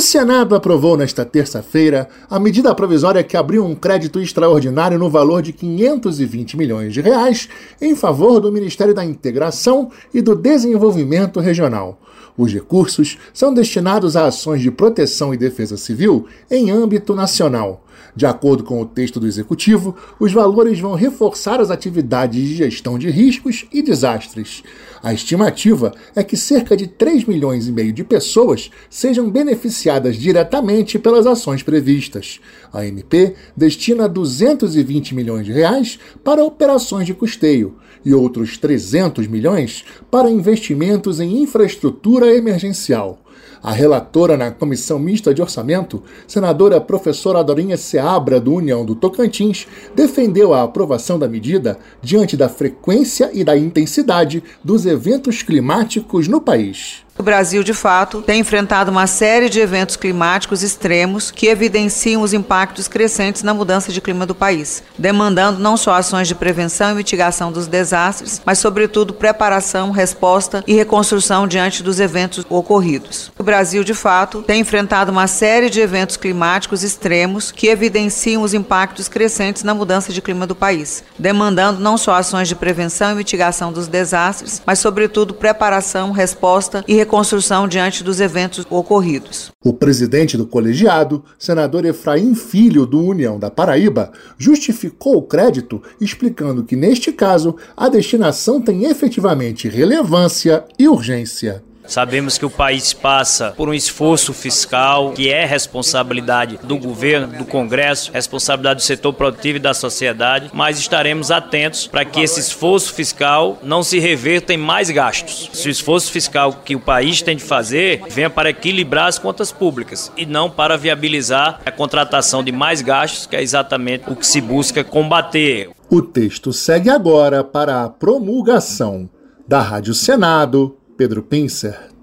Senado aprovou nesta terça-feira a medida provisória que abriu um crédito extraordinário no valor de R$ 520 milhões em favor do Ministério da Integração e do Desenvolvimento Regional. Os recursos são destinados a ações de proteção e defesa civil em âmbito nacional. De acordo com o texto do Executivo, os valores vão reforçar as atividades de gestão de riscos e desastres. A estimativa é que cerca de 3,5 milhões de pessoas sejam beneficiadas diretamente pelas ações previstas. A MP destina R$ 220 milhões para operações de custeio e outros 300 milhões para investimentos em infraestrutura emergencial. A relatora na Comissão Mista de Orçamento, senadora professora Dorinha Seabra, do União do Tocantins, defendeu a aprovação da medida diante da frequência e da intensidade dos eventos climáticos no país. O Brasil, de fato, tem enfrentado uma série de eventos climáticos extremos que evidenciam os impactos crescentes na mudança de clima do país, demandando não só ações de prevenção e mitigação dos desastres, mas, sobretudo, preparação, resposta e reconstrução diante dos eventos ocorridos. O Brasil, de fato, tem enfrentado uma série de eventos climáticos extremos que evidenciam os impactos crescentes na mudança de clima do país, demandando não só ações de prevenção e mitigação dos desastres, mas, sobretudo, preparação, resposta e reconstrução diante dos eventos ocorridos. O presidente do colegiado, senador Efraim Filho, do União da Paraíba, justificou o crédito, explicando que, neste caso, a destinação tem efetivamente relevância e urgência. Sabemos que o país passa por um esforço fiscal que é responsabilidade do governo, do Congresso, responsabilidade do setor produtivo e da sociedade, mas estaremos atentos para que esse esforço fiscal não se reverta em mais gastos. Se o esforço fiscal que o país tem de fazer venha para equilibrar as contas públicas e não para viabilizar a contratação de mais gastos, que é exatamente o que se busca combater. O texto segue agora para a promulgação. Da Rádio Senado, Pedro Pincer.